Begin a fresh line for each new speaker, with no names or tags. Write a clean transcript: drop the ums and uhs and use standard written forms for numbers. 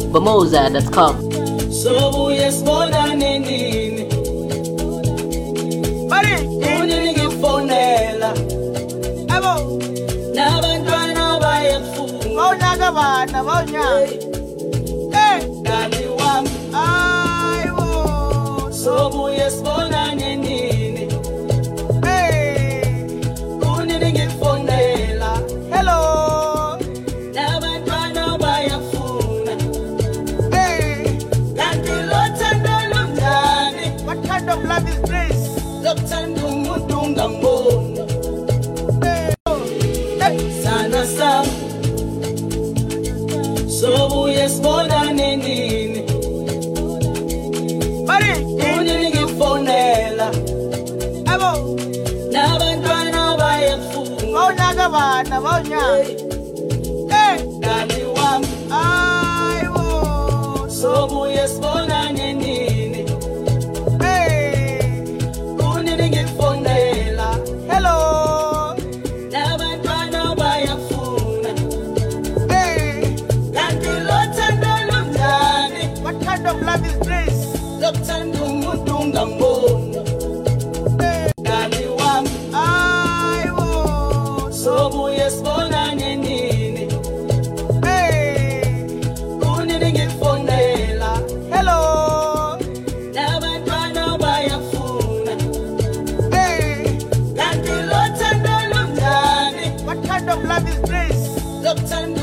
bamoza.com.
So yes, more than any. Mari, only ngifonela. Abo. Nabantwana bayafu. Bawunyaka bana, bawunyaka. Dali wami. Ayibo. So yes, more than any. Only ngifonela. Hello. Nabantwana bayafuna. Kanti lothando lunjani? What kind of love is this? Lothando umuntu ngamboni. Sana sam. So uyasibona nini? Mari, only ngifonela. Abo. Nabantwana bayafuna. Bawunyaka bana, bawunyaka. Dali wami. Ayibo. So uyasibona nini? Only ngifonela. Hello. Nabantwana bayafuna. Kanti lothando lunjani? What kind of love is this? Lothando umuntu ngamboni. Dali wami. Ayibo. So uyasibona nini? Only ngifonela. Hello. Nabantwana bayafuna. Kanti lothando lunjani? What kind of love is this? Lothando